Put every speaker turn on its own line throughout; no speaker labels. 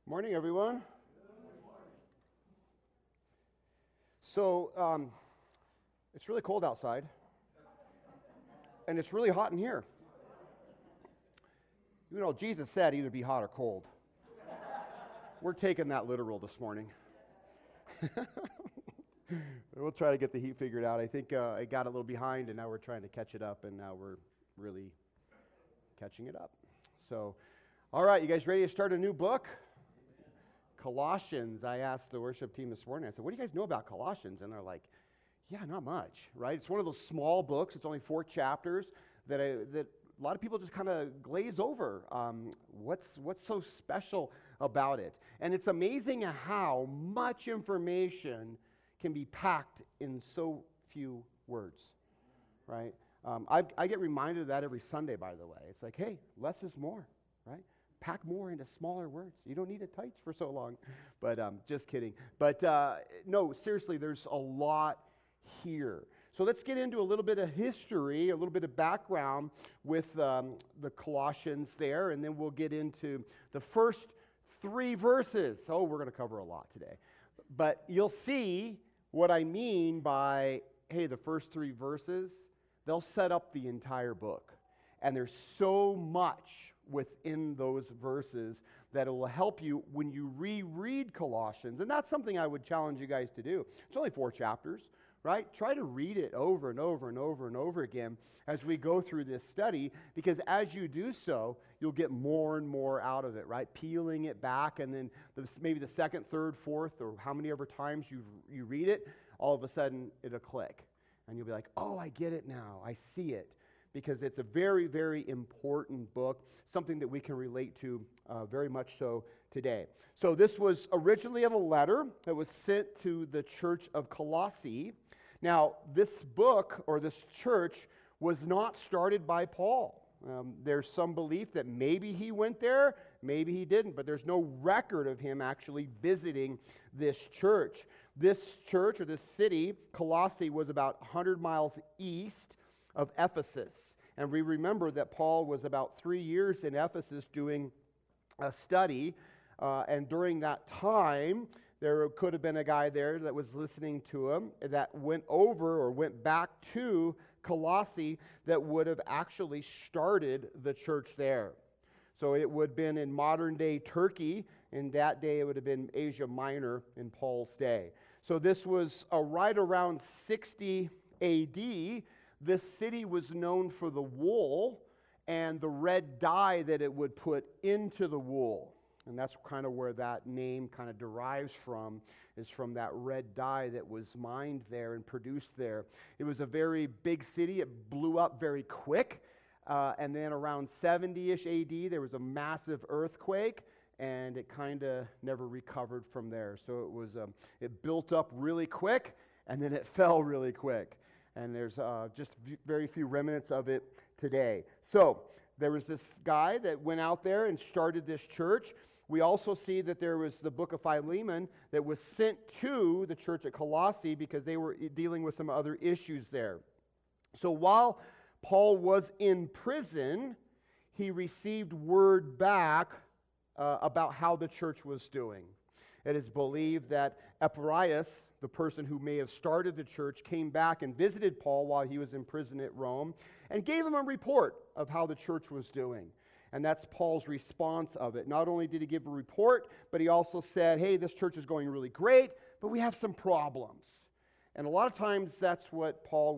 Morning, everyone. So, it's really cold outside, and it's really hot in here. You know, Jesus said either be hot or cold. We're taking that literal this morning. We'll try to get the heat figured out. I think I got a little behind, and now we're trying to catch it up, and now we're really catching it up. So, all right, you guys ready to start a new book? Colossians. I asked the worship team this morning, I said, what do you guys know about Colossians? And they're like, yeah, not much, right? It's one of those small books. It's only 4 chapters that a lot of people just kind of glaze over. What's so special about it? And it's amazing how much information can be packed in so few words, right? I get reminded of that every Sunday, by the way. It's like, hey, less is more, right? Pack more into smaller words. You don't need it tight for so long. But just kidding. But no, seriously, there's a lot here. So let's get into a little bit of history, a little bit of background with the Colossians there, and then we'll get into the first 3 verses. Oh, we're going to cover a lot today. But you'll see what I mean by, hey, the first 3 verses, they'll set up the entire book. And there's so much within those verses that it will help you when you reread Colossians. And that's something I would challenge you guys to do. It's only 4 chapters, right? Try to read it over and over and over and over again as we go through this study, because as you do so, you'll get more and more out of it, right? Peeling it back, and then maybe the second, third, fourth, or how many ever times you read it, all of a sudden it'll click. And you'll be like, oh, I get it now. I see it. Because it's a very, very important book, something that we can relate to very much so today. So this was originally in a letter that was sent to the church of Colossae. Now, this book, or this church, was not started by Paul. There's some belief that maybe he went there, maybe he didn't, but there's no record of him actually visiting this church. This church, or this city, Colossae, was about 100 miles east of Ephesus. And we remember that Paul was about 3 years in Ephesus doing a study, and during that time, there could have been a guy there that was listening to him that went over or went back to Colossae that would have actually started the church there. So it would have been in modern-day Turkey. In that day, it would have been Asia Minor in Paul's day. So this was right around 60 A.D., This city was known for the wool and the red dye that it would put into the wool. And that's kind of where that name kind of derives from, is from that red dye that was mined there and produced there. It was a very big city. It blew up very quick. And then around 70-ish AD, there was a massive earthquake, and it kind of never recovered from there. So it built up really quick, and then it fell really quick. And there's just very few remnants of it today. So there was this guy that went out there and started this church. We also see that there was the book of Philemon that was sent to the church at Colossae because they were dealing with some other issues there. So while Paul was in prison, he received word back about how the church was doing. It is believed that Epaphroditus, the person who may have started the church, came back and visited Paul while he was in prison at Rome and gave him a report of how the church was doing. And that's Paul's response of it. Not only did he give a report, but he also said, hey, this church is going really great, but we have some problems. And a lot of times that's what Paul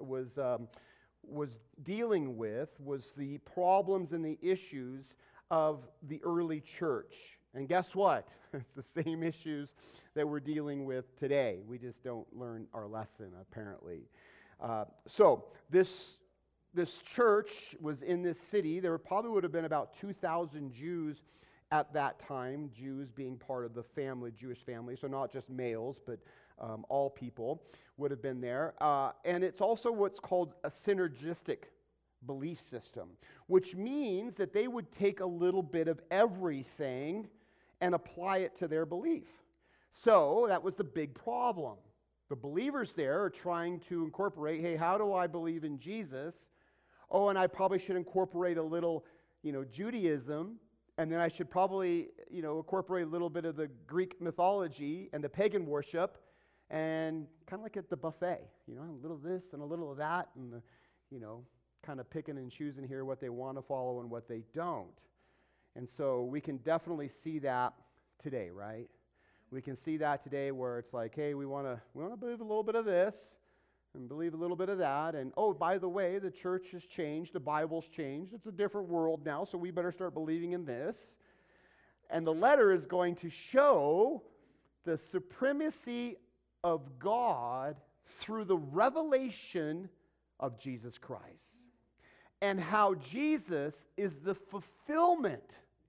was dealing with, was the problems and the issues of the early church. And guess what? It's the same issues that we're dealing with today. We just don't learn our lesson, apparently. So this church was in this city. There probably would have been about 2,000 Jews at that time, Jews being part of the family, Jewish family, so not just males, but all people would have been there. And it's also what's called a synergistic belief system, which means that they would take a little bit of everything and apply it to their belief. So that was the big problem. The believers there are trying to incorporate, hey, how do I believe in Jesus? Oh, and I probably should incorporate a little, Judaism And then I should probably, incorporate a little bit of the Greek mythology and the pagan worship, and kind of like at the buffet, a little of this and a little of that, and, kind of picking and choosing here what they want to follow and what they don't. And so we can definitely see that today, right? We can see that today where it's like, hey, we want to believe a little bit of this and believe a little bit of that. And, oh, by the way, the church has changed. The Bible's changed. It's a different world now, so we better start believing in this. And the letter is going to show the supremacy of God through the revelation of Jesus Christ, and how Jesus is the fulfillment.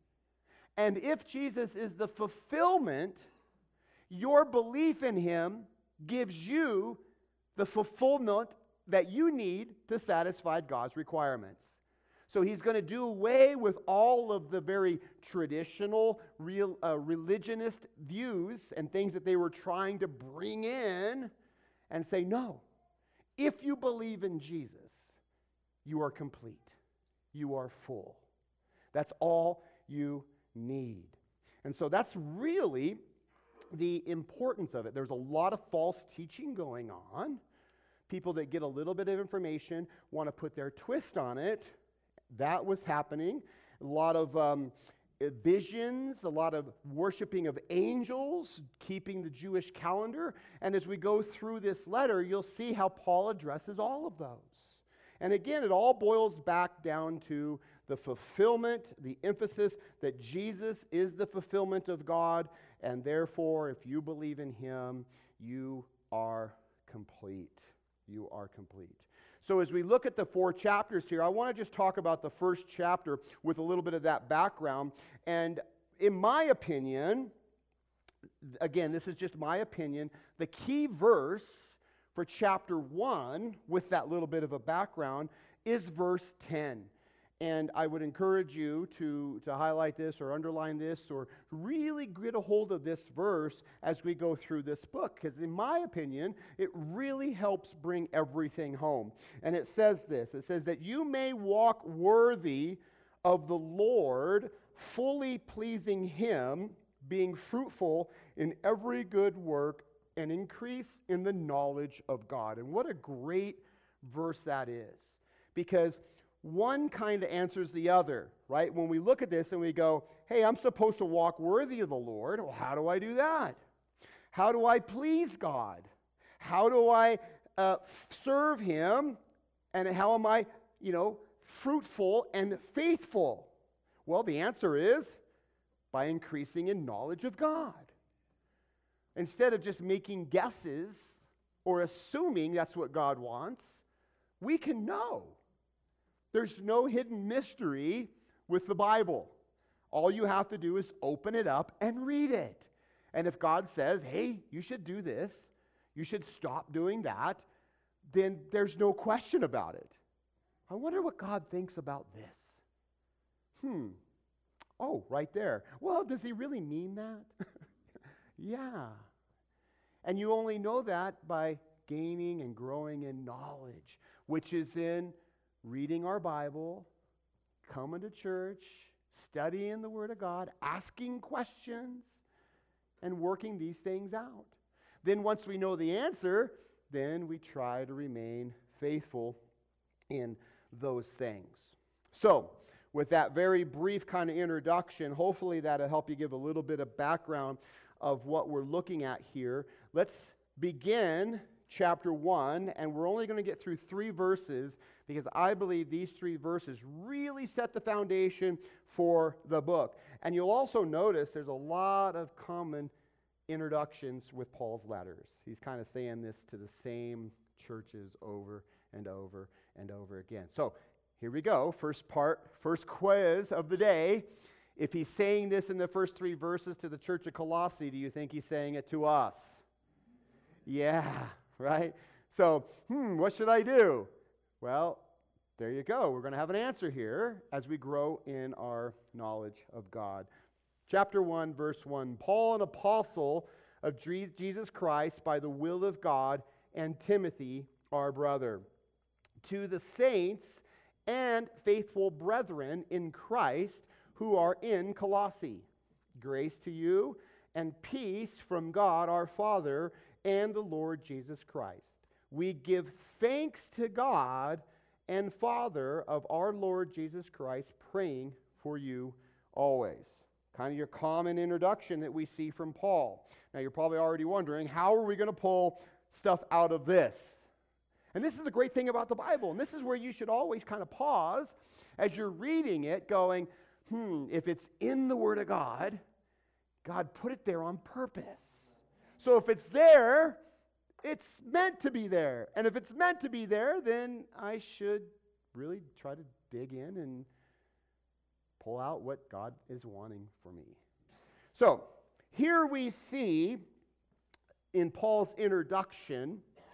And if Jesus is the fulfillment, your belief in him gives you the fulfillment that you need to satisfy God's requirements. So he's going to do away with all of the very traditional religionist views and things that they were trying to bring in, and say, no, if you believe in Jesus, you are complete. You are full. That's all you need. And so that's really the importance of it. There's a lot of false teaching going on. People that get a little bit of information want to put their twist on it. That was happening. A lot of visions, a lot of worshiping of angels, keeping the Jewish calendar. And as we go through this letter, you'll see how Paul addresses all of those. And again, it all boils back down to the fulfillment, the emphasis that Jesus is the fulfillment of God, and therefore, if you believe in him, you are complete. You are complete. So as we look at the 4 chapters here, I want to just talk about the first chapter with a little bit of that background. And in my opinion, again, this is just my opinion, the key verse for chapter 1, with that little bit of a background, is verse 10. And I would encourage you to highlight this or underline this or really get a hold of this verse as we go through this book. Because in my opinion, it really helps bring everything home. And it says this. It says that you may walk worthy of the Lord, fully pleasing him, being fruitful in every good work, and increase in the knowledge of God. And what a great verse that is. Because one kind of answers the other, right? When we look at this and we go, hey, I'm supposed to walk worthy of the Lord. Well, how do I do that? How do I please God? How do I serve him? And how am I, fruitful and faithful? Well, the answer is by increasing in knowledge of God. Instead of just making guesses or assuming that's what God wants, we can know. There's no hidden mystery with the Bible. All you have to do is open it up and read it. And if God says, hey, you should do this, you should stop doing that, then there's no question about it. I wonder what God thinks about this. Oh, right there. Well, does he really mean that? Yeah. And you only know that by gaining and growing in knowledge, which is in reading our Bible, coming to church, studying the Word of God, asking questions, and working these things out. Then once we know the answer, then we try to remain faithful in those things. So, with that very brief kind of introduction, hopefully that'll help you give a little bit of background of what we're looking at here. Let's begin chapter 1, and we're only going to get through 3 verses because I believe these 3 verses really set the foundation for the book. And you'll also notice there's a lot of common introductions with Paul's letters. He's kind of saying this to the same churches over and over and over again. So here we go. First quiz of the day. If he's saying this in the first 3 verses to the church of Colossae, do you think he's saying it to us? Yeah, right? So, what should I do? Well, there you go. We're going to have an answer here as we grow in our knowledge of God. Chapter 1, verse 1. Paul, an apostle of Jesus Christ by the will of God, and Timothy, our brother, to the saints and faithful brethren in Christ who are in Colossae. Grace to you and peace from God our Father and the Lord Jesus Christ. We give thanks to God and Father of our Lord Jesus Christ, praying for you always. Kind of your common introduction that we see from Paul. Now you're probably already wondering, how are we going to pull stuff out of this? And this is the great thing about the Bible, and this is where you should always kind of pause as you're reading it, going, if it's in the Word of God, God put it there on purpose. So if it's there, it's meant to be there. And if it's meant to be there, then I should really try to dig in and pull out what God is wanting for me. So here we see in Paul's introduction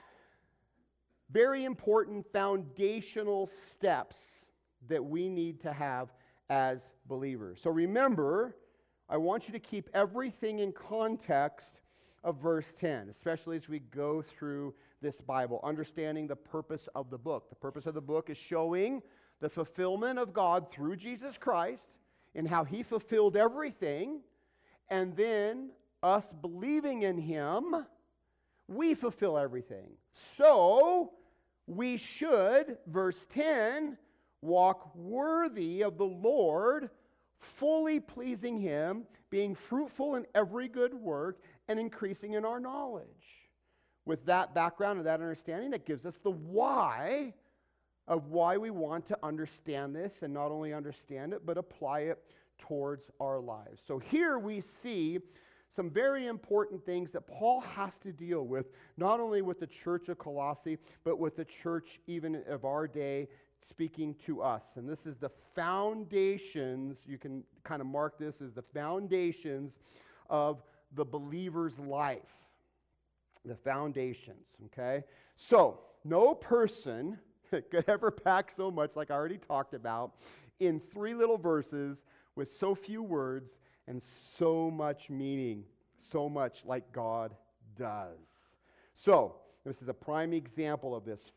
very important foundational steps that we need to have as believers. So remember, I want you to keep everything in context of verse 10, especially as we go through this Bible, understanding the purpose of the book. The purpose of the book is showing the fulfillment of God through Jesus Christ and how He fulfilled everything, and then us believing in Him, we fulfill everything. So, we should, verse 10, walk worthy of the Lord, fully pleasing Him, being fruitful in every good work, and increasing in our knowledge. With that background and that understanding, that gives us the why of why we want to understand this, and not only understand it, but apply it towards our lives. So here we see some very important things that Paul has to deal with, not only with the church of Colossae, but with the church even of our day, speaking to us. And this is the foundations, you can kind of mark this as the foundations of the believer's life. The foundations, okay? So, no person could ever pack so much, like I already talked about, in 3 little verses with so few words and so much meaning, so much like God does. So, this is a prime example of this.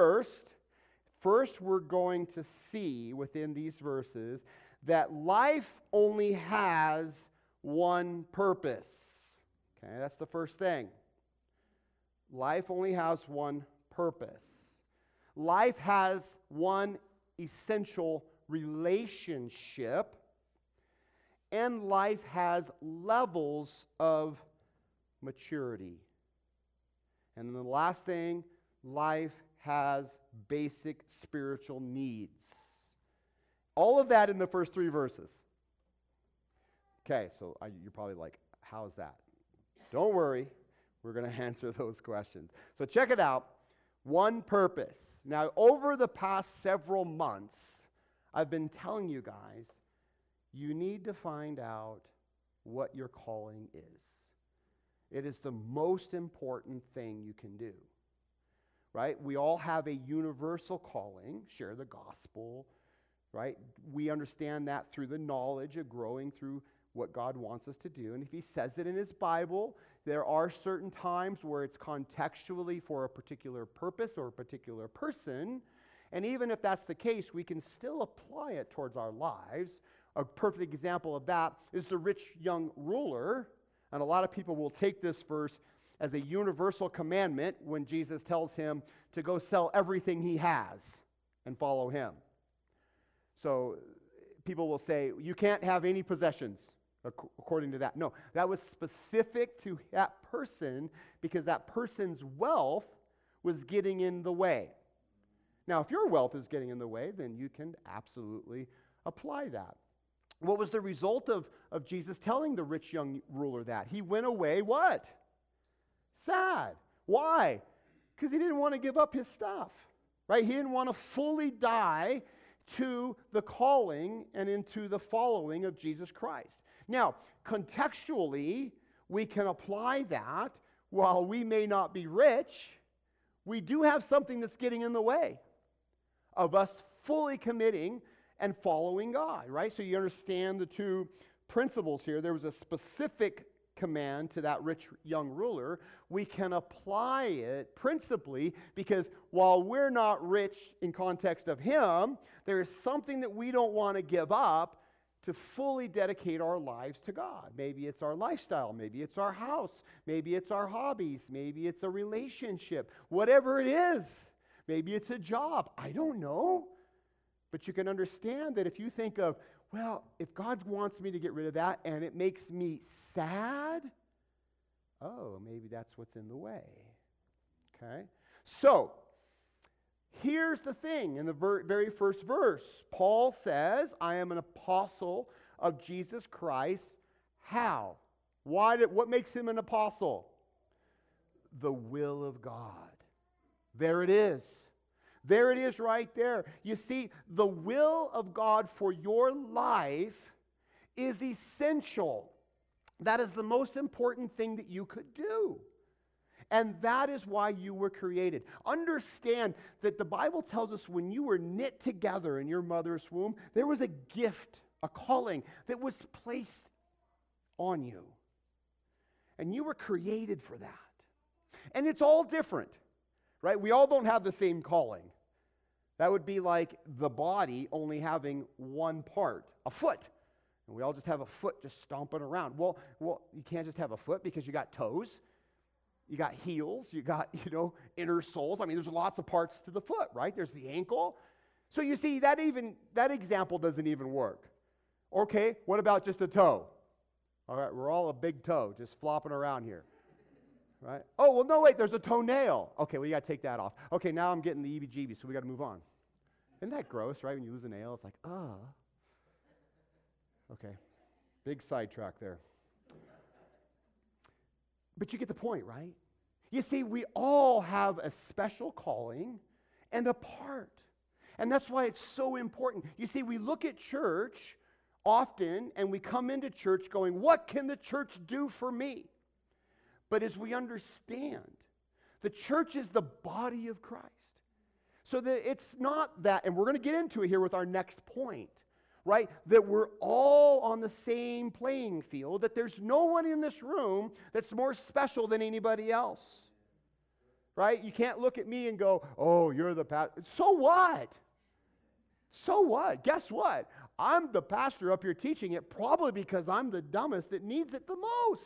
First, we're going to see within these verses that life only has one purpose. Okay, that's the first thing. Life only has one purpose. Life has one essential relationship, and life has levels of maturity. And then the last thing, life has basic spiritual needs. All of that in the first 3 verses. Okay, so you're probably like, how's that? Don't worry, we're going to answer those questions. So check it out. One purpose. Now, over the past several months, I've been telling you guys, you need to find out what your calling is. It is the most important thing you can do. Right? We all have a universal calling, share the gospel, right? We understand that through the knowledge of growing through what God wants us to do. And if He says it in His Bible, there are certain times where it's contextually for a particular purpose or a particular person. And even if that's the case, we can still apply it towards our lives. A perfect example of that is the rich young ruler. And a lot of people will take this verse as a universal commandment when Jesus tells him to go sell everything he has and follow Him. So people will say, you can't have any possessions according to that. No, that was specific to that person because that person's wealth was getting in the way. Now, if your wealth is getting in the way, then you can absolutely apply that. What was the result of Jesus telling the rich young ruler that? He went away what? Sad. Why? Because he didn't want to give up his stuff, right? He didn't want to fully die to the calling and into the following of Jesus Christ. Now, contextually, we can apply that. While we may not be rich, we do have something that's getting in the way of us fully committing and following God, right? So you understand the 2 principles here. There was a specific command to that rich young ruler. We can apply it principally because while we're not rich in context of Him, there is something that we don't want to give up to fully dedicate our lives to God. Maybe it's our lifestyle, maybe it's our house, maybe it's our hobbies, maybe it's a relationship, whatever it is. Maybe it's a job. I don't know. But you can understand that if you think of, well, if God wants me to get rid of that and it makes me sad, oh, maybe that's what's in the way. Okay? So, here's the thing. In the very first verse, Paul says, I am an apostle of Jesus Christ. How? What makes him an apostle? The will of God. There it is. There it is right there. You see, the will of God for your life is essential. That is the most important thing that you could do. And that is why you were created. Understand that the Bible tells us when you were knit together in your mother's womb, there was a gift, a calling that was placed on you. And you were created for that. And it's all different, right? We all don't have the same calling. That would be like the body only having one part, a foot. And we all just have a foot just stomping around. Well, you can't just have a foot because you got toes. You got heels, you got, inner soles. I mean, there's lots of parts to the foot, right? There's the ankle. So you see, that example doesn't even work. Okay, what about just a toe? All right, we're all a big toe just flopping around here, right? Oh, well, no, wait, there's a toenail. Okay, well, you got to take that off. Okay, now I'm getting the EBGB, so we got to move on. Isn't that gross, right? When you lose a nail, it's like, Okay, big sidetrack there. But you get the point, right? You see, we all have a special calling and a part. And that's why it's so important. You see, we look at church often and we come into church going, what can the church do for me? But as we understand, the church is the body of Christ. So that it's not that, and we're going to get into it here with our next point, right? That we're all on the same playing field, that there's no one in this room that's more special than anybody else, right? You can't look at me and go, oh, you're the pastor. So what? So what? Guess what? I'm the pastor up here teaching it probably because I'm the dumbest that needs it the most,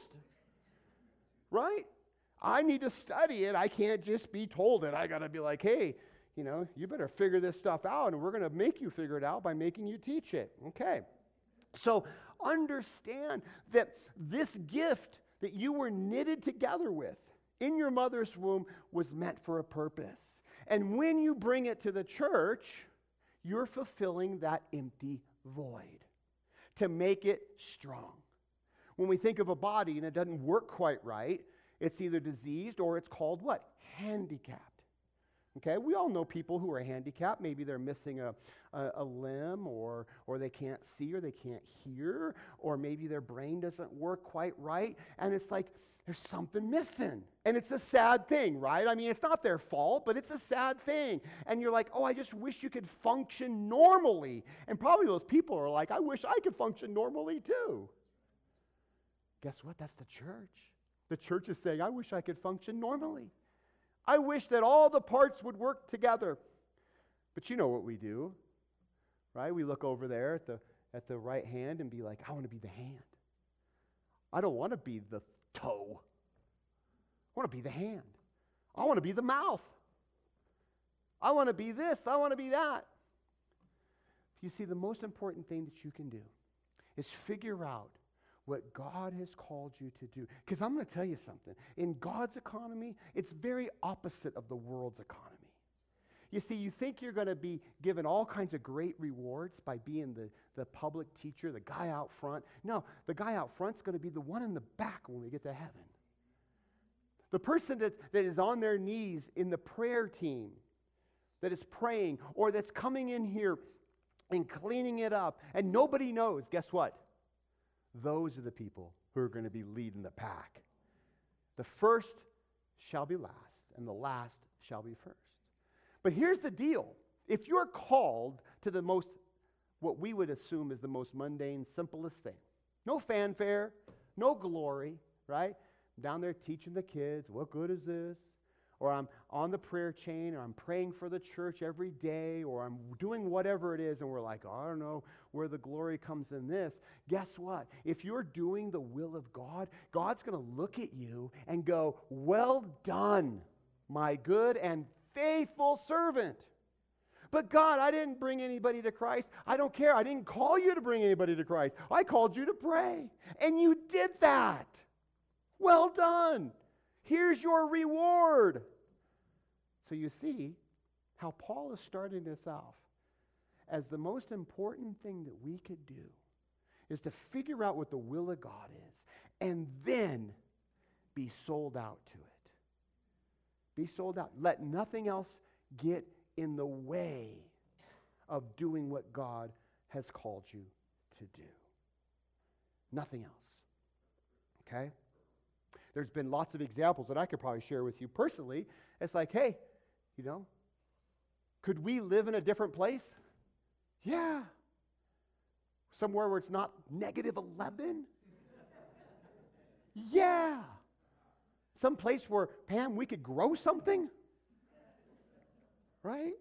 right? I need to study it. I can't just be told it. I got to be like, hey, you better figure this stuff out, and we're going to make you figure it out by making you teach it. Okay. So understand that this gift that you were knitted together with in your mother's womb was meant for a purpose. And when you bring it to the church, you're fulfilling that empty void to make it strong. When we think of a body and it doesn't work quite right, it's either diseased or it's called what? Handicapped. Okay, we all know people who are handicapped. Maybe they're missing a limb, or they can't see, or they can't hear, or maybe their brain doesn't work quite right, and it's like there's something missing. And it's a sad thing, right? I mean, it's not their fault, but it's a sad thing. And you're like, oh, I just wish you could function normally. And probably those people are like, I wish I could function normally too. Guess what? That's the church. The church is saying, I wish I could function normally. I wish that all the parts would work together. But you know what we do, right? We look over there at the right hand and be like, I want to be the hand. I don't want to be the toe. I want to be the hand. I want to be the mouth. I want to be this. I want to be that. You see, the most important thing that you can do is figure out what God has called you to do. Because I'm going to tell you something. In God's economy, it's very opposite of the world's economy. You see, you think you're going to be given all kinds of great rewards by being the public teacher, the guy out front. No, the guy out front's going to be the one in the back when we get to heaven. The person that is on their knees in the prayer team, that is praying, or that's coming in here and cleaning it up, and nobody knows, guess what? Those are the people who are going to be leading the pack. The first shall be last, and the last shall be first. But here's the deal. If you're called to the most, what we would assume is the most mundane, simplest thing, no fanfare, no glory, right? I'm down there teaching the kids, what good is this? or I'm on the prayer chain, or I'm praying for the church every day, or I'm doing whatever it is, and we're like, oh, I don't know where the glory comes in this. Guess what? If you're doing the will of God, God's going to look at you and go, well done, my good and faithful servant. But God, I didn't bring anybody to Christ. I don't care. I didn't call you to bring anybody to Christ. I called you to pray. And you did that. Well done. Here's your reward. So you see how Paul is starting this off as the most important thing that we could do is to figure out what the will of God is and then be sold out to it. Be sold out. Let nothing else get in the way of doing what God has called you to do. Nothing else. Okay? There's been lots of examples that I could probably share with you personally. It's like, hey, could we live in a different place? Yeah. Somewhere where it's not -11? Yeah. Some place where, Pam, we could grow something? Right?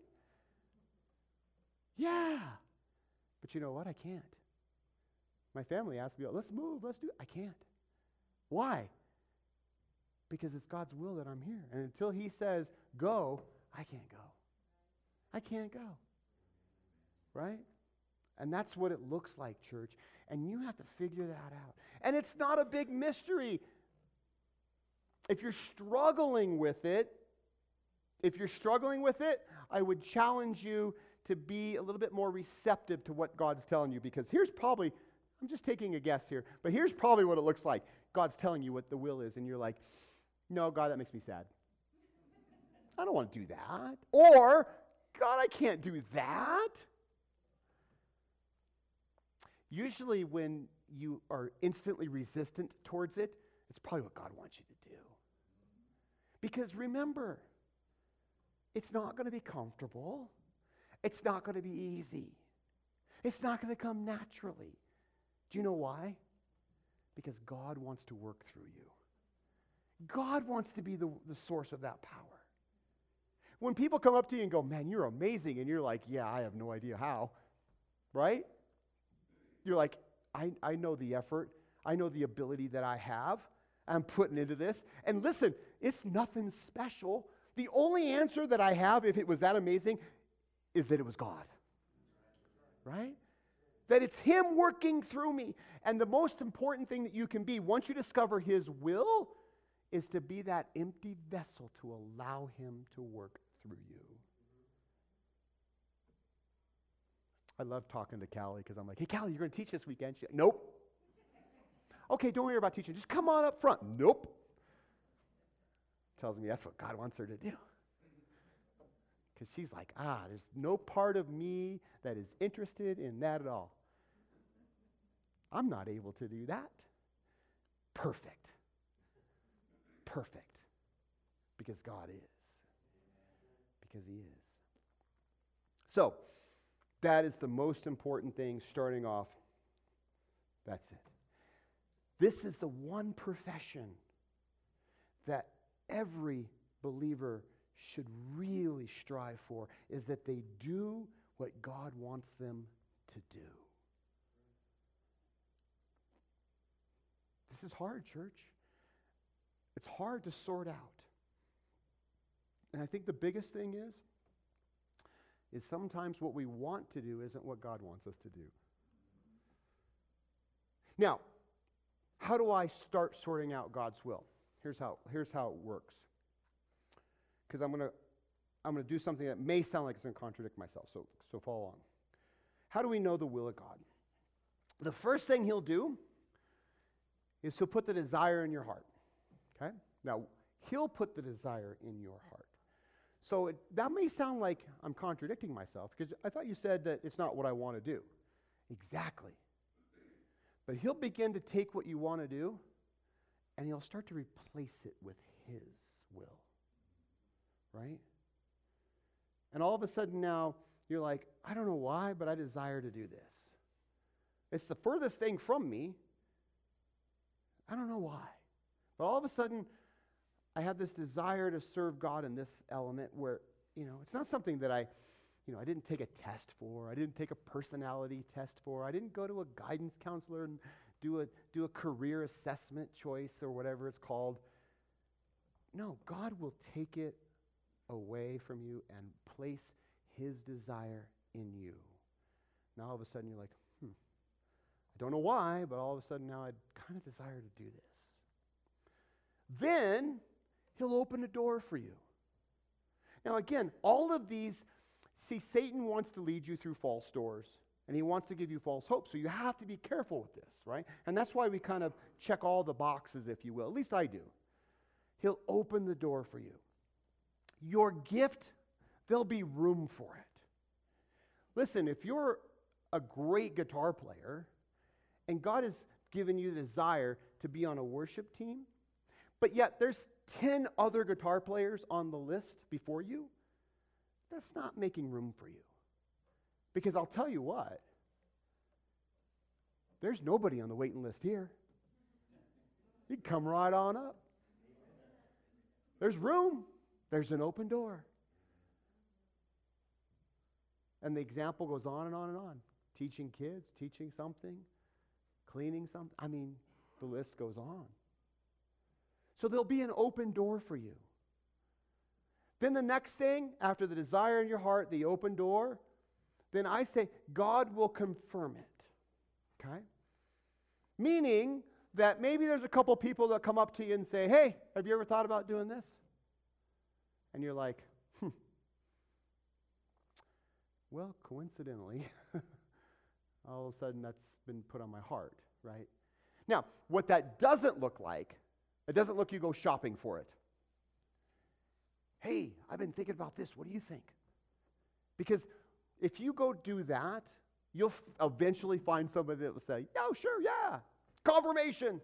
Yeah. But you know what? I can't. My family asked me, let's move, let's do it. I can't. Why? Because it's God's will that I'm here. And until He says, go, I can't go. I can't go. Right? And that's what it looks like, church. And you have to figure that out. And it's not a big mystery. If you're struggling with it, I would challenge you to be a little bit more receptive to what God's telling you, because here's probably, I'm just taking a guess here, but here's probably what it looks like. God's telling you what the will is, and you're like, no, God, that makes me sad. I don't want to do that. Or, God, I can't do that. Usually when you are instantly resistant towards it, it's probably what God wants you to do. Because remember, it's not going to be comfortable. It's not going to be easy. It's not going to come naturally. Do you know why? Because God wants to work through you. God wants to be the source of that power. When people come up to you and go, man, you're amazing, and you're like, yeah, I have no idea how, right? You're like, I know the effort. I know the ability that I have. I'm putting into this. And listen, it's nothing special. The only answer that I have, if it was that amazing, is that it was God. Right? That it's Him working through me. And the most important thing that you can be, once you discover His will, is to be that empty vessel to allow Him to work through you. I love talking to Callie because I'm like, hey, Callie, you're going to teach this weekend? She's like, nope. Okay, don't worry about teaching. Just come on up front. Nope. Tells me that's what God wants her to do. Because she's like, there's no part of me that is interested in that at all. I'm not able to do that. Perfect. Perfect. Because God is. Because He is. So, that is the most important thing starting off. That's it. This is the one profession that every believer should really strive for, is that they do what God wants them to do. This is hard, church. It's hard to sort out. And I think the biggest thing is sometimes what we want to do isn't what God wants us to do. Now, how do I start sorting out God's will? Here's how it works. Because I'm going to do something that may sound like it's going to contradict myself, so follow on. How do we know the will of God? The first thing He'll do is He'll put the desire in your heart. Okay? Now, He'll put the desire in your heart. So that may sound like I'm contradicting myself, because I thought you said that it's not what I want to do. Exactly. But He'll begin to take what you want to do, and He'll start to replace it with His will. Right? And all of a sudden now, you're like, I don't know why, but I desire to do this. It's the furthest thing from me. I don't know why. But all of a sudden, I have this desire to serve God in this element where, it's not something that I didn't take a test for. I didn't take a personality test for. I didn't go to a guidance counselor and do a career assessment choice or whatever it's called. No, God will take it away from you and place his desire in you. Now all of a sudden you're like, I don't know why, but all of a sudden now I kind of desire to do this. Then he'll open a door for you. Now again, all of these, see, Satan wants to lead you through false doors, and he wants to give you false hope, so you have to be careful with this, right? And that's why we kind of check all the boxes, if you will. At least I do. He'll open the door for you. Your gift, there'll be room for it. Listen, if you're a great guitar player, and God has given you the desire to be on a worship team, but yet there's 10 other guitar players on the list before you, that's not making room for you. Because I'll tell you what, there's nobody on the waiting list here. You can come right on up. There's room. There's an open door. And the example goes on and on and on. Teaching kids, teaching something, cleaning something. I mean, the list goes on. So there'll be an open door for you. Then the next thing, after the desire in your heart, the open door, then I say, God will confirm it. Okay? Meaning that maybe there's a couple people that come up to you and say, hey, have you ever thought about doing this? And you're like, well, coincidentally, all of a sudden that's been put on my heart, right? Now, what that doesn't look like, it doesn't look you go shopping for it. Hey, I've been thinking about this. What do you think? Because if you go do that, you'll eventually find somebody that will say, oh, sure, yeah, confirmation.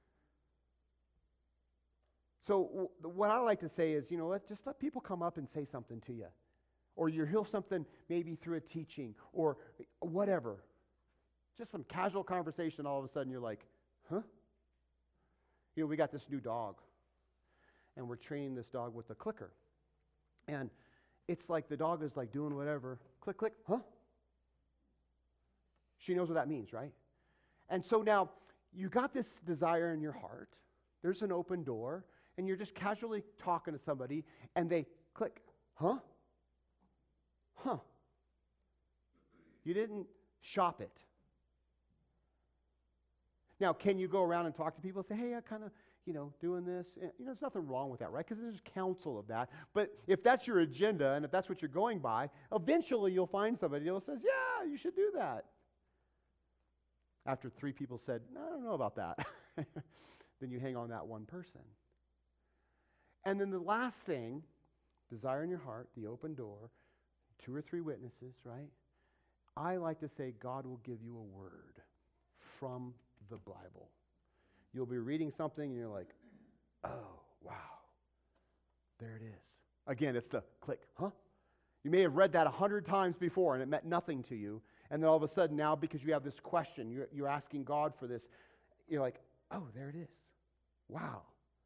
So what I like to say is, you know what, just let people come up and say something to you. Or you hear something maybe through a teaching or whatever. Just some casual conversation, all of a sudden you're like, huh? You know, we got this new dog, and we're training this dog with a clicker. And it's like the dog is like doing whatever. Click, click, huh? She knows what that means, right? And so now you got this desire in your heart. There's an open door, and you're just casually talking to somebody, and they click, huh? Huh. You didn't shop it. Now, can you go around and talk to people and say, hey, I kind of, doing this? There's nothing wrong with that, right? Because there's counsel of that. But if that's your agenda and if that's what you're going by, eventually you'll find somebody who says, yeah, you should do that. After 3 people said, no, I don't know about that. Then you hang on that one person. And then the last thing, desire in your heart, the open door, 2 or 3 witnesses, right? I like to say God will give you a word from the Bible. You'll be reading something and you're like, oh, wow, there it is. Again, it's the click, huh? You may have read that 100 times before and it meant nothing to you. And then all of a sudden now, because you have this question, you're asking God for this, you're like, oh, there it is. Wow.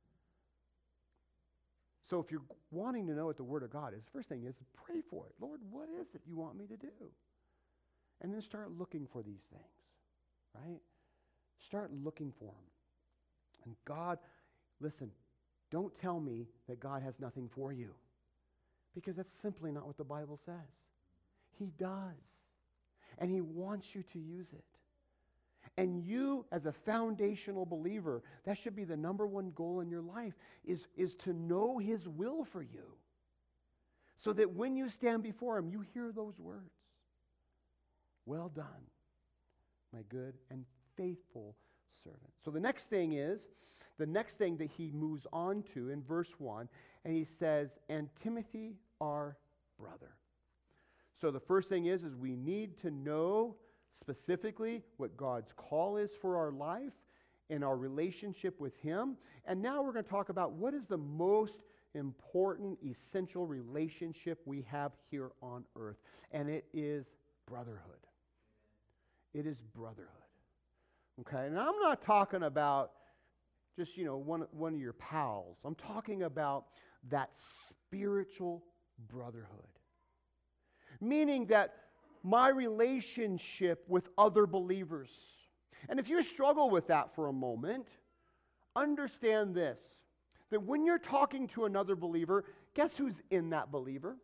So if you're wanting to know what the Word of God is, the first thing is pray for it. Lord, what is it you want me to do? And then start looking for these things, right? Start looking for them. And God, listen, don't tell me that God has nothing for you, because that's simply not what the Bible says. He does. And He wants you to use it. And you, as a foundational believer, that should be the number one goal in your life, is to know His will for you. So that when you stand before Him, you hear those words. Well done, my good and faithful servant. So the next thing that he moves on to in verse 1, and he says, and Timothy, our brother. So the first thing is we need to know specifically what God's call is for our life and our relationship with Him. And now we're going to talk about what is the most important, essential relationship we have here on earth. And it is brotherhood. It is brotherhood. Okay? And I'm not talking about just, one of your pals. I'm talking about that spiritual brotherhood. Meaning that my relationship with other believers. And if you struggle with that for a moment, understand this, that when you're talking to another believer, guess who's in that believer?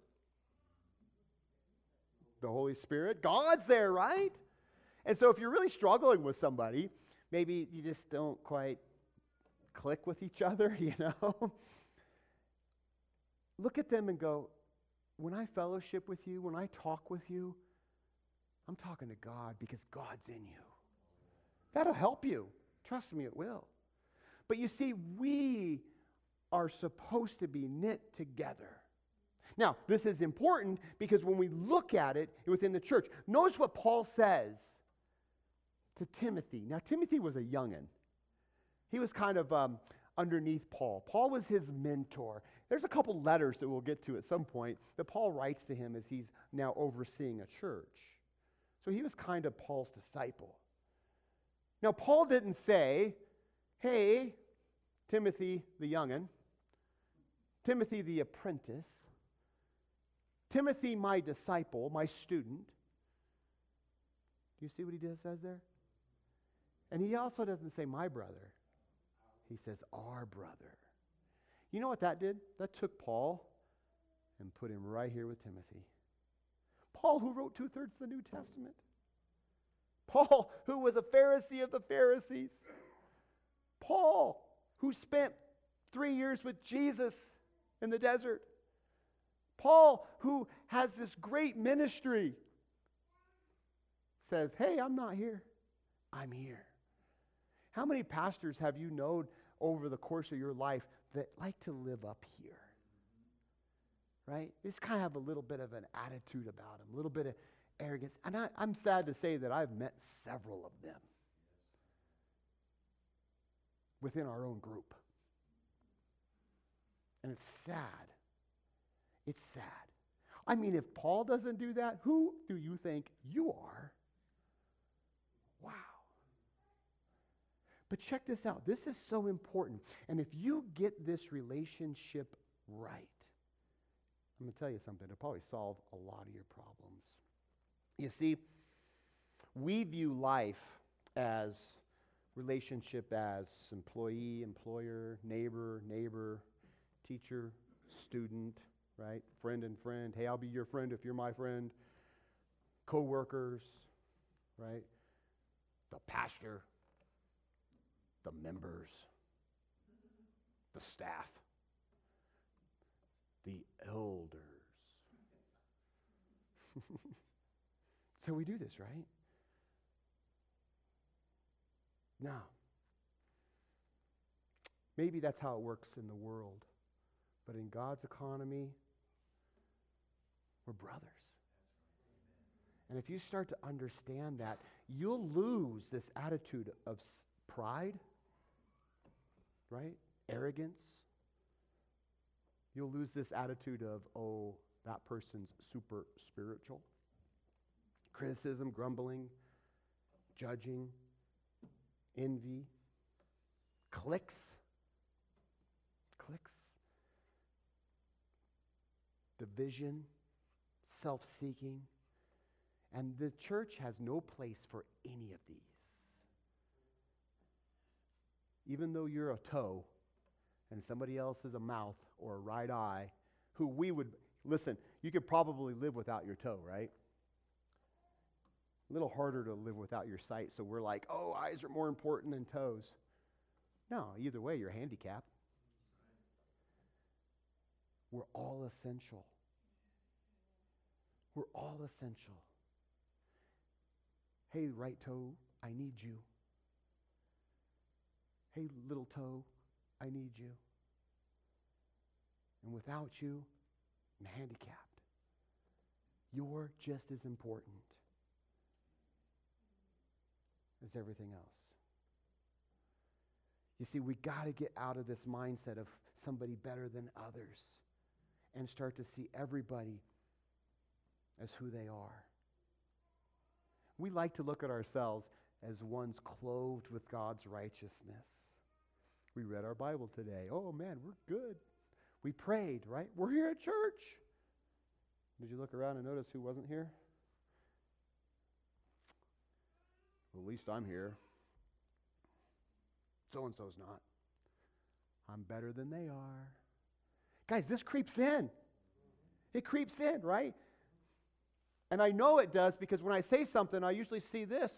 The Holy Spirit. God's there, right? And so if you're really struggling with somebody, maybe you just don't quite click with each other, look at them and go, when I fellowship with you, when I talk with you, I'm talking to God because God's in you. That'll help you. Trust me, it will. But you see, we are supposed to be knit together. Now, this is important because when we look at it within the church, notice what Paul says to Timothy. Now, Timothy was a youngin'. He was kind of underneath Paul. Paul was his mentor. There's a couple letters that we'll get to at some point that Paul writes to him as he's now overseeing a church. So he was kind of Paul's disciple. Now, Paul didn't say, hey, Timothy the youngin', Timothy the apprentice, Timothy my disciple, my student. Do you see what he says there? And he also doesn't say my brother. He says our brother. You know what that did? That took Paul and put him right here with Timothy. Paul, who wrote 2/3 of the New Testament. Paul, who was a Pharisee of the Pharisees. Paul, who spent 3 years with Jesus in the desert. Paul, who has this great ministry, says, hey, I'm not here. I'm here. How many pastors have you known over the course of your life that like to live up here? Right? They just kind of have a little bit of an attitude about them, a little bit of arrogance. And I'm sad to say that I've met several of them within our own group. And it's sad. It's sad. I mean, if Paul doesn't do that, who do you think you are? Wow. But check this out. This is so important. And if you get this relationship right, I'm going to tell you something. It'll probably solve a lot of your problems. You see, we view life as relationship as employee, employer, neighbor, teacher, student, right? Friend and friend. Hey, I'll be your friend if you're my friend. Co-workers, right? The pastor, the members, the staff, the elders. So we do this, right? Now, maybe that's how it works in the world. But in God's economy, we're brothers. And if you start to understand that, you'll lose this attitude of pride, right? Arrogance. You'll lose this attitude of, oh, that person's super spiritual. Criticism, grumbling, judging, envy, cliques, division, self-seeking. And the church has no place for any of these. Even though you're a toe and somebody else is a mouth or a right eye, who we would, listen, you could probably live without your toe, right? A little harder to live without your sight, so we're like, oh, eyes are more important than toes. No, either way, you're handicapped. We're all essential. We're all essential. Hey, right toe, I need you. Hey, little toe, I need you. And without you, I'm handicapped. You're just as important as everything else. You see, we got to get out of this mindset of somebody better than others and start to see everybody as who they are. We like to look at ourselves as ones clothed with God's righteousness. We read our Bible today. Oh man, we're good. We prayed, right? We're here at church. Did you look around and notice who wasn't here? Well, at least I'm here. So-and-so's not. I'm better than they are. Guys, this creeps in. It creeps in, right? And I know it does because when I say something, I usually see this.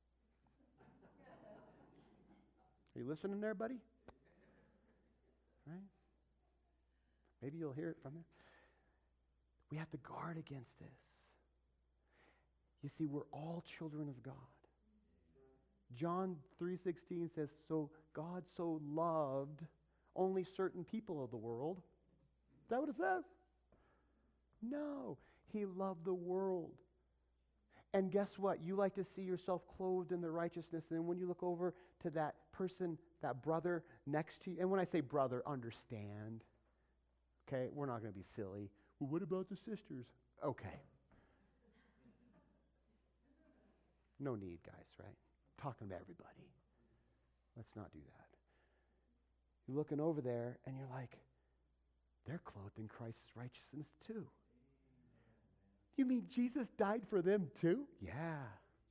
Are you listening there, buddy? Right? Maybe you'll hear it from there. We have to guard against this. You see, we're all children of God. John 3:16 says, so God so loved only certain people of the world. Is that what it says? No. He loved the world. And guess what? You like to see yourself clothed in the righteousness. And when you look over to that person, that brother next to you, and when I say brother, understand. Okay? We're not going to be silly. Well, what about the sisters? Okay. No need, guys, right? Talking to everybody. Let's not do that. You're looking over there and you're like, they're clothed in Christ's righteousness too. You mean Jesus died for them too? Yeah.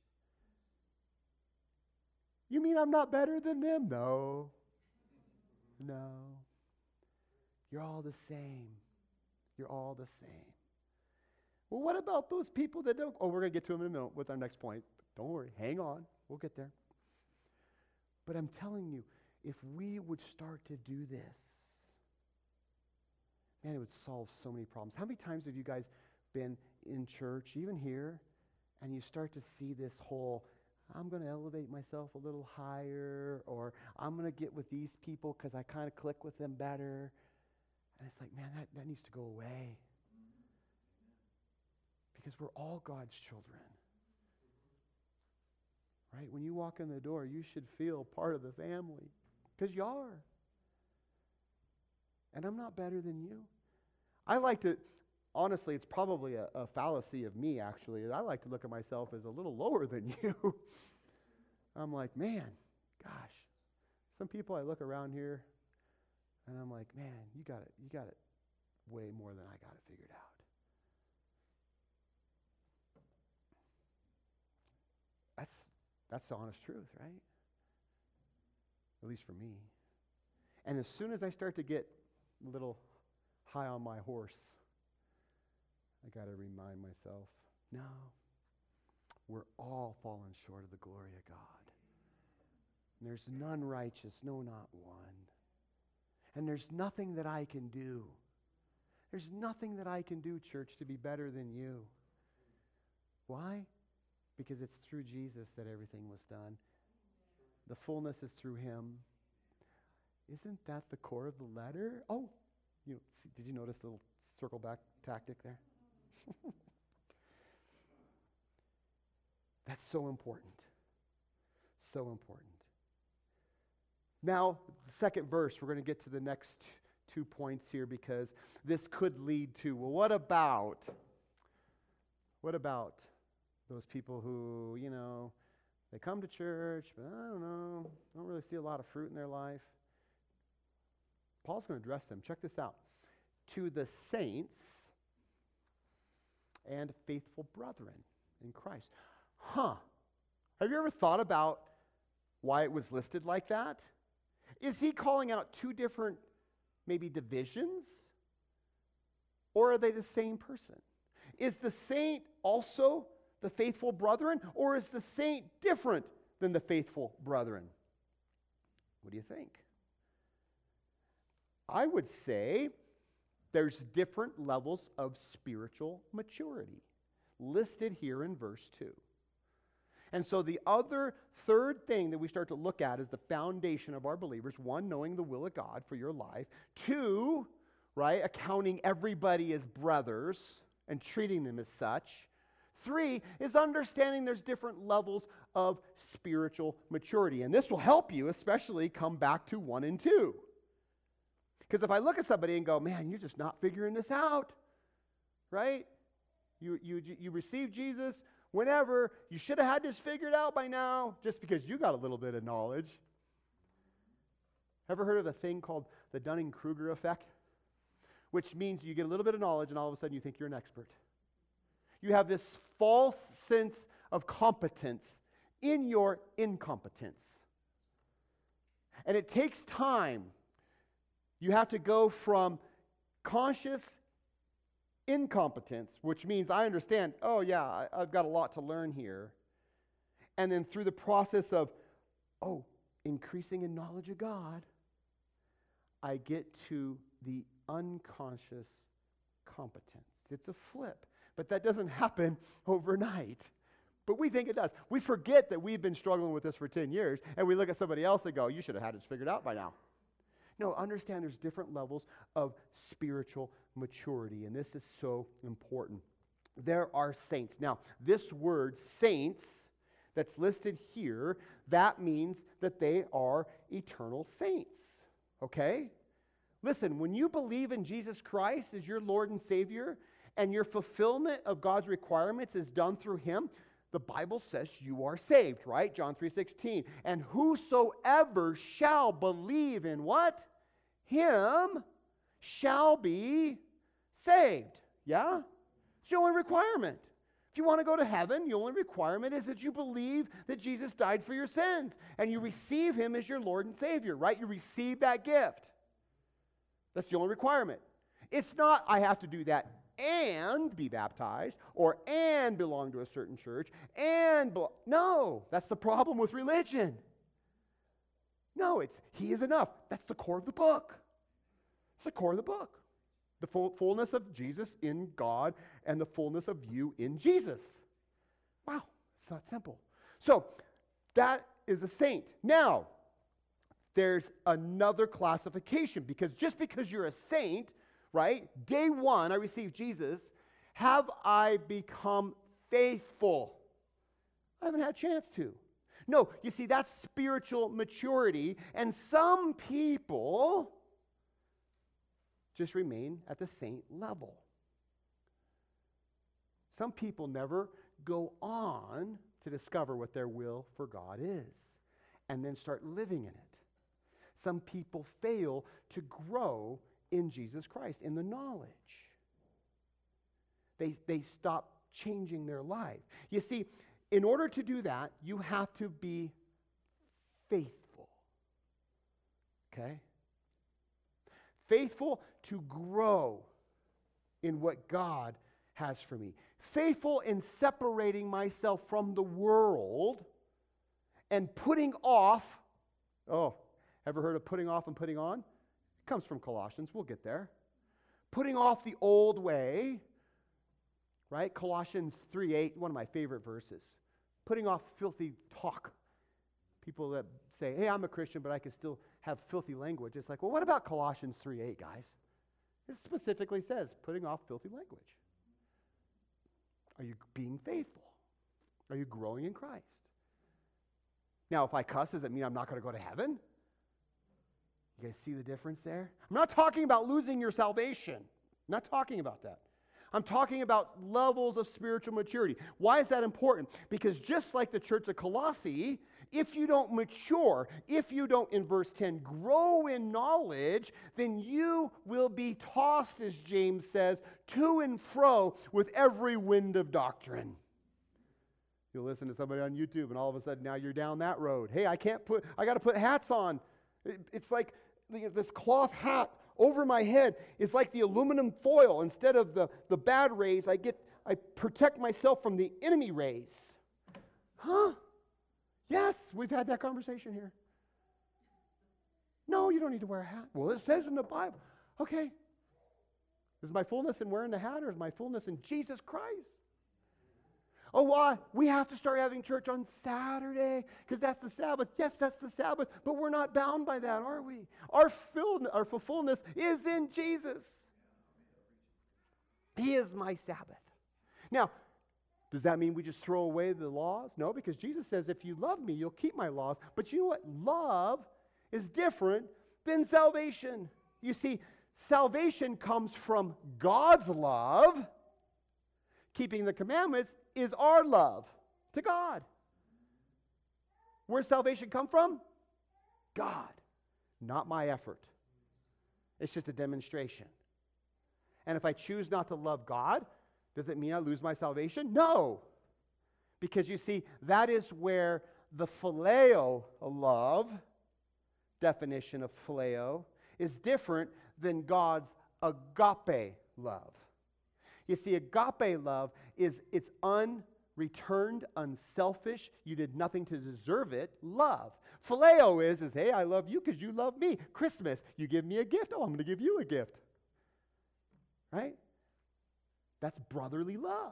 You mean I'm not better than them? No. No. You're all the same. You're all the same. Well, what about those people that don't? Oh, we're going to get to them in a minute with our next point. Don't worry. Hang on. We'll get there. But I'm telling you, if we would start to do this, man, it would solve so many problems. How many times have you guys been in church, even here, and you start to see this whole, I'm going to elevate myself a little higher, or I'm going to get with these people because I kind of click with them better. And it's like, man, that needs to go away. Because we're all God's children. Right? When you walk in the door, you should feel part of the family. Because you are. And I'm not better than you. I like to, honestly, it's probably a fallacy of me, actually. I like to look at myself as a little lower than you. I'm like, man, gosh. Some people I look around here, and I'm like, man, you got it way more than I got it figured out. That's the honest truth, right? At least for me. And as soon as I start to get a little high on my horse, I got to remind myself, no, we're all fallen short of the glory of God. And there's none righteous, no, not one. And there's nothing that I can do. There's nothing that I can do, church, to be better than you. Why? Because it's through Jesus that everything was done. The fullness is through him. Isn't that the core of the letter? Oh, did you notice the little circle back tactic there? That's so important. So important. Now, the second verse, we're going to get to the next 2 points here because this could lead to, well, what about those people who, they come to church, but I don't really see a lot of fruit in their life. Paul's going to address them. Check this out. To the saints and faithful brethren in Christ. Have you ever thought about why it was listed like that? Is he calling out two different, maybe divisions? Or are they the same person? Is the saint also the faithful brethren, or is the saint different than the faithful brethren? What do you think? I would say there's different levels of spiritual maturity listed here in verse 2. And so the third thing that we start to look at is the foundation of our believers. 1, knowing the will of God for your life. 2, right, accounting everybody as brothers and treating them as such. 3 is understanding there's different levels of spiritual maturity. And this will help you especially come back to 1 and 2. Because if I look at somebody and go, man, you're just not figuring this out, right? You received Jesus whenever. You should have had this figured out by now just because you got a little bit of knowledge. Ever heard of a thing called the Dunning-Kruger effect? Which means you get a little bit of knowledge and all of a sudden you think you're an expert. You have this false sense of competence in your incompetence. And it takes time. You have to go from conscious incompetence, which means I understand, oh yeah, I've got a lot to learn here. And then through the process of, increasing in knowledge of God, I get to the unconscious competence. It's a flip. But that doesn't happen overnight. But we think it does. We forget that we've been struggling with this for 10 years, and we look at somebody else and go, you should have had it figured out by now. No, understand there's different levels of spiritual maturity, and this is so important. There are saints. Now, this word, saints, that's listed here, that means that they are eternal saints. Okay? Listen, when you believe in Jesus Christ as your Lord and Savior, and your fulfillment of God's requirements is done through Him, the Bible says you are saved, right? John 3:16. And whosoever shall believe in what? Him shall be saved. Yeah? It's the only requirement. If you want to go to heaven, the only requirement is that you believe that Jesus died for your sins and you receive Him as your Lord and Savior, right? You receive that gift. That's the only requirement. It's not, I have to do that and be baptized, or and belong to a certain church, no, that's the problem with religion. No, it's He is enough. That's the core of the book. It's the core of the book. The fullness of Jesus in God and the fullness of you in Jesus. Wow, it's not simple. So, that is a saint. Now, there's another classification, because just because you're a saint, right? Day one, I received Jesus. Have I become faithful? I haven't had a chance to. No, you see, that's spiritual maturity. And some people just remain at the saint level. Some people never go on to discover what their will for God is and then start living in it. Some people fail to grow in Jesus Christ, in the knowledge. They stop changing their life. You see, in order to do that, you have to be faithful. Okay? Faithful to grow in what God has for me. Faithful in separating myself from the world and putting off. Oh, ever heard of putting off and putting on? It comes from Colossians. We'll get there. Putting off the old way, right? Colossians 3:8, one of my favorite verses. Putting off filthy talk. People that say, hey, I'm a Christian, but I can still have filthy language. It's like, well, what about Colossians 3:8, guys? It specifically says, putting off filthy language. Are you being faithful? Are you growing in Christ? Now, if I cuss, does it mean I'm not going to go to heaven? You guys see the difference there? I'm not talking about losing your salvation. I'm not talking about that. I'm talking about levels of spiritual maturity. Why is that important? Because just like the church of Colossae, if you don't mature, if you don't, in verse 10, grow in knowledge, then you will be tossed, as James says, to and fro with every wind of doctrine. You'll listen to somebody on YouTube, and all of a sudden now you're down that road. Hey, I got to put hats on. It's like this cloth hat over my head is like the aluminum foil. Instead of the bad rays, I protect myself from the enemy rays. Huh? Yes, we've had that conversation here. No, you don't need to wear a hat. Well, it says in the Bible. Okay. Is my fullness in wearing the hat, or is my fullness in Jesus Christ? Oh, why? We have to start having church on Saturday because that's the Sabbath. Yes, that's the Sabbath, but we're not bound by that, are we? Our fullness is in Jesus. He is my Sabbath. Now, does that mean we just throw away the laws? No, because Jesus says, if you love me, you'll keep my laws. But you know what? Love is different than salvation. You see, salvation comes from God's love. Keeping the commandments is our love to God. Where's salvation come from? God. not my effort. It's just a demonstration. And if I choose not to love God, does it mean I lose my salvation? No. Because you see, that is where the phileo love, definition of phileo, is different than God's agape love. You see, agape love it's unreturned, unselfish, you did nothing to deserve it, love. Phileo is hey, I love you because you love me. Christmas, you give me a gift, oh, I'm going to give you a gift. Right? That's brotherly love.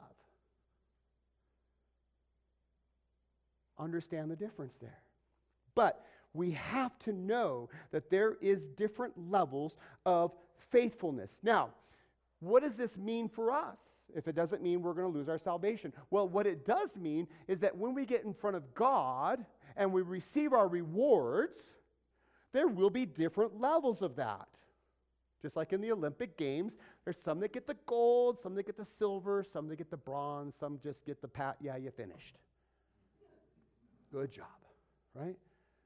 Understand the difference there. But we have to know that there is different levels of faithfulness. Now, what does this mean for us? If it doesn't mean we're going to lose our salvation. Well, what it does mean is that when we get in front of God and we receive our rewards, there will be different levels of that. Just like in the Olympic Games, there's some that get the gold, some that get the silver, some that get the bronze, some just get the pat, yeah, you finished. Good job, right?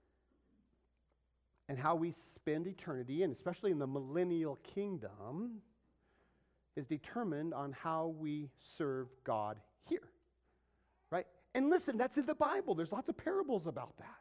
And how we spend eternity, and especially in the millennial kingdom, is determined on how we serve God here, right? And listen, that's in the Bible. There's lots of parables about that.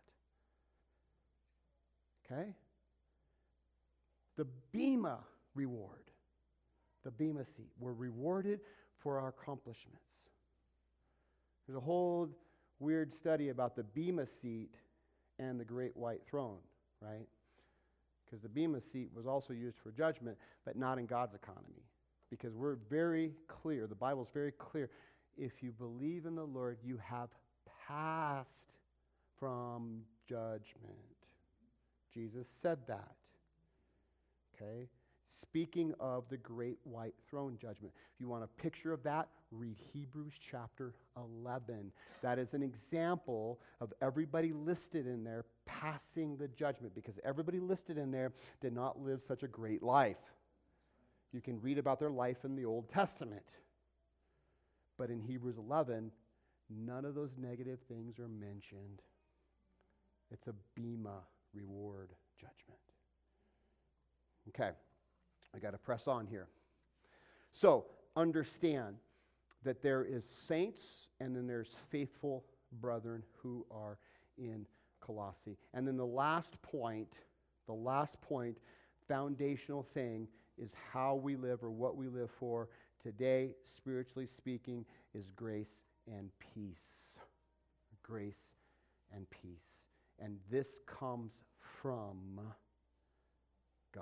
Okay? The Bema reward, the Bema seat. We're rewarded for our accomplishments. There's a whole weird study about the Bema seat and the great white throne, right? Because the Bema seat was also used for judgment, but not in God's economy. Because we're very clear, the Bible's very clear, if you believe in the Lord, you have passed from judgment. Jesus said that. Okay? Speaking of the great white throne judgment. If you want a picture of that, read Hebrews chapter 11. That is an example of everybody listed in there passing the judgment, because everybody listed in there did not live such a great life. You can read about their life in the Old Testament. But in Hebrews 11, none of those negative things are mentioned. It's a Bema reward judgment. Okay, I got to press on here. So, understand that there is saints and then there's faithful brethren who are in Colossae. And then the last point, foundational thing, is how we live or what we live for today, spiritually speaking, is grace and peace. Grace and peace. And this comes from God.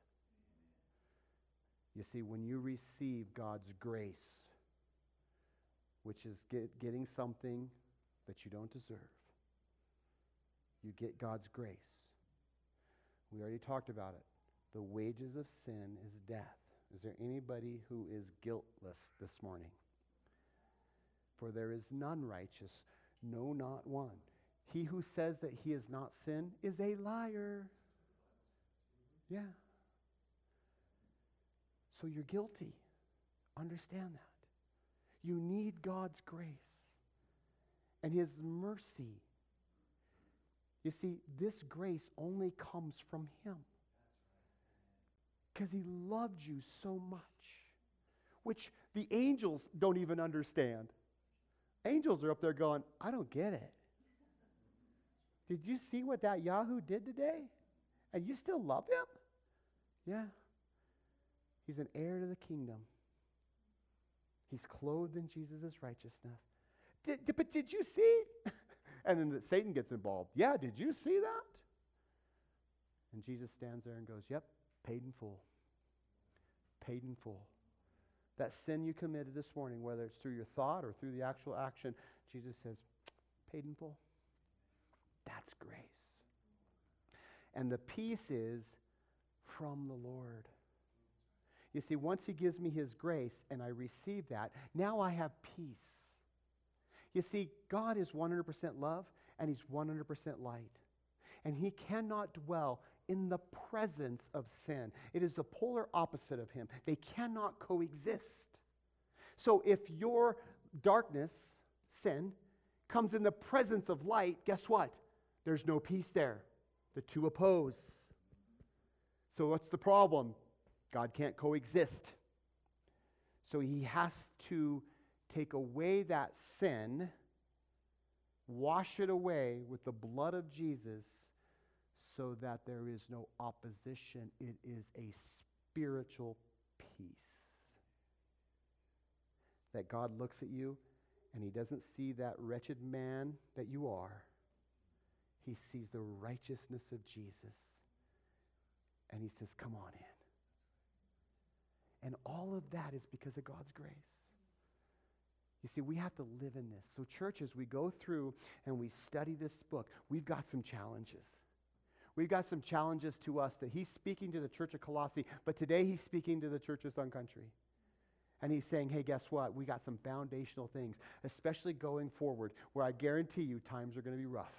You see, when you receive God's grace, which is getting something that you don't deserve, you get God's grace. We already talked about it. The wages of sin is death. Is there anybody who is guiltless this morning? For there is none righteous, no, not one. He who says that he has not sinned is a liar. Yeah. So you're guilty. Understand that. You need God's grace and His mercy. You see, this grace only comes from Him. Because He loved you so much, which the angels don't even understand. Angels are up there going, I don't get it. Did you see what that Yahoo did today? And you still love him? Yeah. He's an heir to the kingdom. He's clothed in Jesus' righteousness. But did you see? And then Satan gets involved. Yeah, did you see that? And Jesus stands there and goes, yep, paid in full. Paid in full. That sin you committed this morning, whether it's through your thought or through the actual action, Jesus says, paid in full. That's grace. And the peace is from the Lord. You see, once He gives me His grace and I receive that, now I have peace. You see, God is 100% love and He's 100% light. And He cannot dwell in the presence of sin. It is the polar opposite of Him. They cannot coexist. So if your darkness, sin, comes in the presence of light, guess what? There's no peace there. The two oppose. So what's the problem? God can't coexist. So he has to take away that sin, wash it away with the blood of Jesus, so that there is no opposition. It is a spiritual peace. That God looks at you and he doesn't see that wretched man that you are. He sees the righteousness of Jesus. And he says, come on in. And all of that is because of God's grace. You see, we have to live in this. So church, as we go through and we study this book, we've got some challenges. We've got some challenges to us that he's speaking to the church of Colossae, but today he's speaking to the church of Sun Country. And he's saying, hey, guess what? We got some foundational things, especially going forward, where I guarantee you times are going to be rough.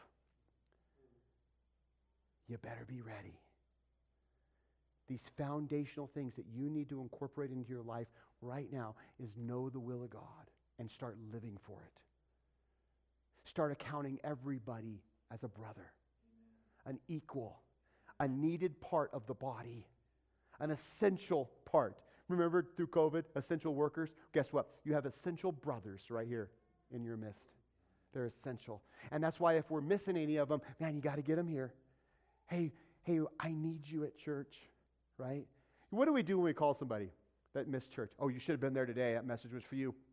You better be ready. These foundational things that you need to incorporate into your life right now is know the will of God and start living for it. Start accounting everybody as a brother, an equal, a needed part of the body, an essential part. Remember through COVID, essential workers? Guess what? You have essential brothers right here in your midst. They're essential. And that's why if we're missing any of them, man, you got to get them here. Hey, I need you at church, right? What do we do when we call somebody that missed church? Oh, you should have been there today. That message was for you.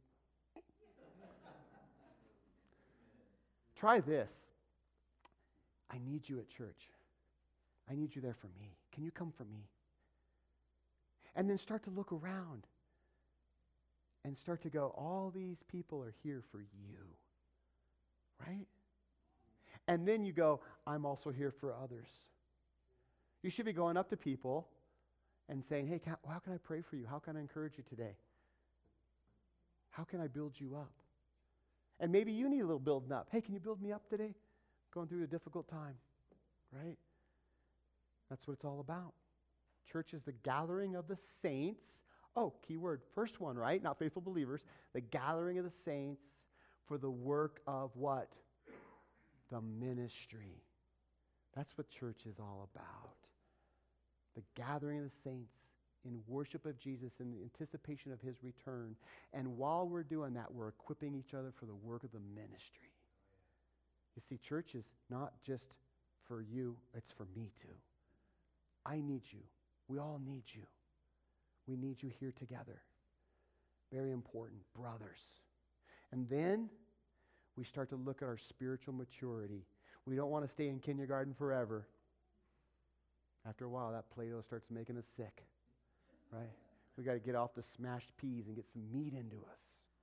Try this. I need you at church. I need you there for me. Can you come for me? And then start to look around and start to go, all these people are here for you, right? And then you go, I'm also here for others. You should be going up to people and saying, hey, how can I pray for you? How can I encourage you today? How can I build you up? And maybe you need a little building up. Hey, can you build me up today? Going through a difficult time, right? That's what it's all about. Church is the gathering of the saints. Oh, key word. First one, right? Not faithful believers. The gathering of the saints for the work of what? The ministry. That's what church is all about. The gathering of the saints in worship of Jesus in the anticipation of his return. And while we're doing that, we're equipping each other for the work of the ministry. You see, church is not just for you, it's for me too. I need you. We all need you. We need you here together. Very important, brothers. And then we start to look at our spiritual maturity. We don't want to stay in kindergarten forever. After a while, that Play-Doh starts making us sick, right? We got to get off the smashed peas and get some meat into us.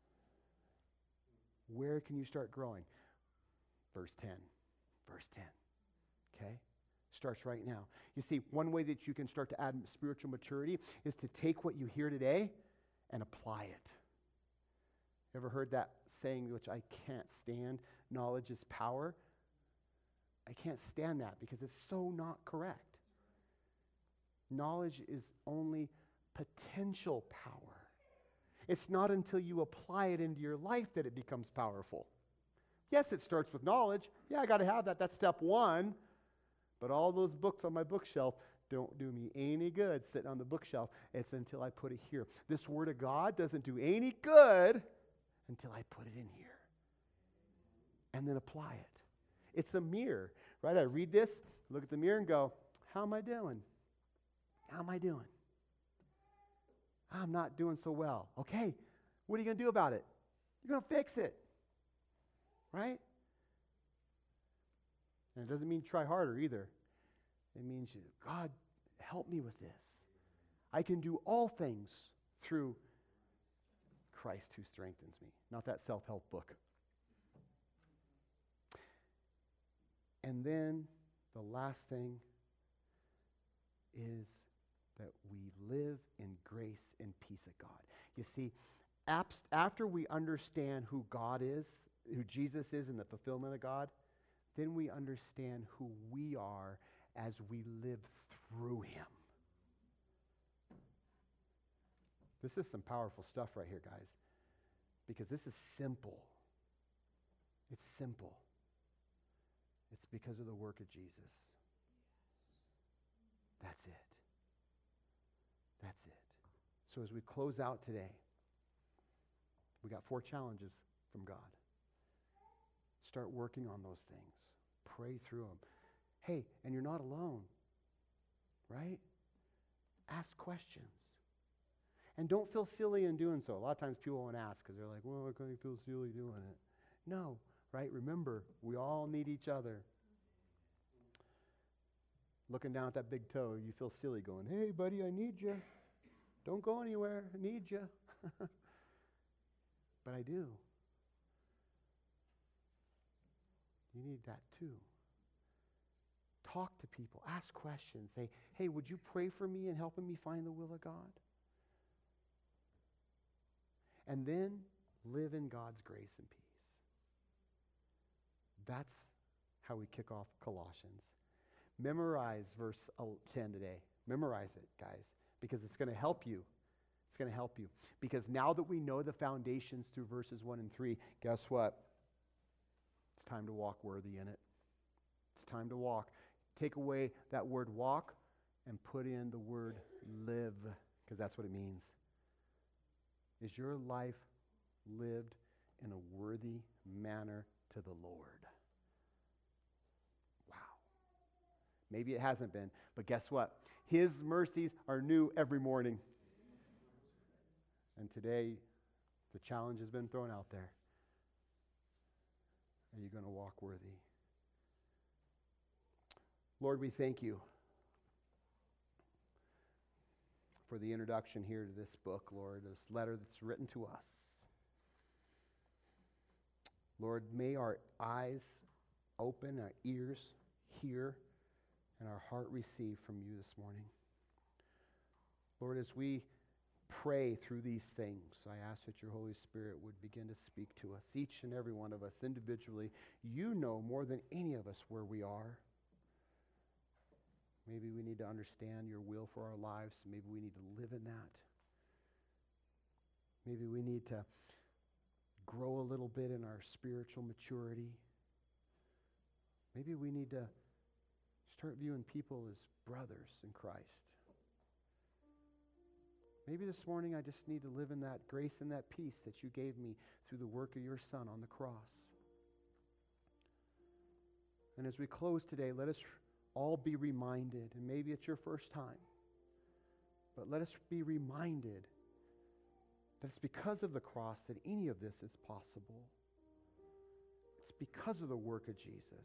Where can you start growing? Verse 10. Verse 10. Okay? Starts right now. You see, one way that you can start to add spiritual maturity is to take what you hear today and apply it. Ever heard that saying, which I can't stand, knowledge is power? I can't stand that because it's so not correct. Knowledge is only potential power. It's not until you apply it into your life that it becomes powerful. Yes, it starts with knowledge. Yeah, I got to have that. That's step one. But all those books on my bookshelf don't do me any good sitting on the bookshelf. It's until I put it here. This Word of God doesn't do any good until I put it in here. And then apply it. It's a mirror, right? I read this, look at the mirror and go, how am I doing? How am I doing? I'm not doing so well. Okay, what are you going to do about it? You're going to fix it, right? And it doesn't mean try harder either. It means, God, help me with this. I can do all things through Christ who strengthens me. Not that self-help book. And then the last thing is that we live in grace and peace of God. You see, after we understand who God is, who Jesus is in the fulfillment of God, then we understand who we are as we live through him. This is some powerful stuff right here, guys, because this is simple. It's simple. It's because of the work of Jesus. That's it. That's it. So as we close out today, we got 4 challenges from God. Start working on those things. Pray through them. Hey, and you're not alone, right? Ask questions. And don't feel silly in doing so. A lot of times people won't ask because they're like, well, I kind of feel silly doing it. No, right? Remember, we all need each other. Looking down at that big toe, you feel silly going, hey, buddy, I need you. Don't go anywhere. I need you. But I do. You need that too. Talk to people. Ask questions. Say, hey, would you pray for me in helping me find the will of God? And then live in God's grace and peace. That's how we kick off Colossians. Memorize verse 10 today. Memorize it, guys, because it's going to help you. It's going to help you. Because now that we know the foundations through verses 1 and 3, guess what? It's time to walk worthy in it. It's time to walk. Take away that word walk and put in the word live, because that's what it means. Is your life lived in a worthy manner to the Lord? Wow. Maybe it hasn't been, but guess what? His mercies are new every morning. And today, the challenge has been thrown out there. Are you going to walk worthy? Lord, we thank you for the introduction here to this book, Lord, this letter that's written to us. Lord, may our eyes open, our ears hear, and our heart receive from you this morning. Lord, as we pray through these things, I ask that your Holy Spirit would begin to speak to us, each and every one of us individually. You know more than any of us where we are. Maybe we need to understand your will for our lives. Maybe we need to live in that. Maybe we need to grow a little bit in our spiritual maturity. Maybe we need to start viewing people as brothers in Christ. Maybe this morning I just need to live in that grace and that peace that you gave me through the work of your Son on the cross. And as we close today, let us all be reminded, and maybe it's your first time, but let us be reminded that it's because of the cross that any of this is possible. It's because of the work of Jesus.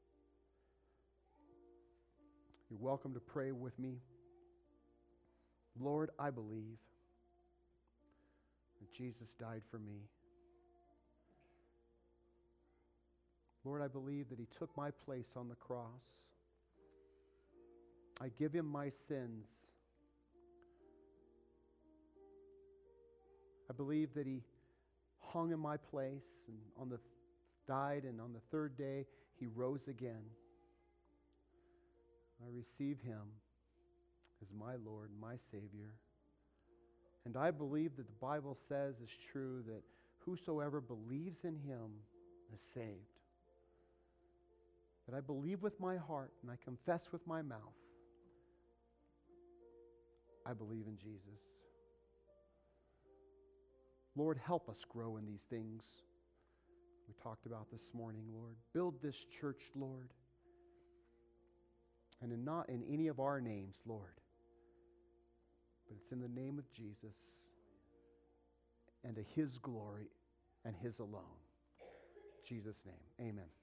You're welcome to pray with me. Lord, I believe that Jesus died for me. Lord, I believe that he took my place on the cross. I give him my sins. I believe that he hung in my place and died, and on the third day he rose again. I receive him as my Lord, my Savior. And I believe that the Bible says is true, that whosoever believes in him is saved. That I believe with my heart and I confess with my mouth, I believe in Jesus. Lord, help us grow in these things we talked about this morning, Lord. Build this church, Lord. And not in any of our names, Lord, but it's in the name of Jesus and to his glory and his alone. In Jesus' name, amen.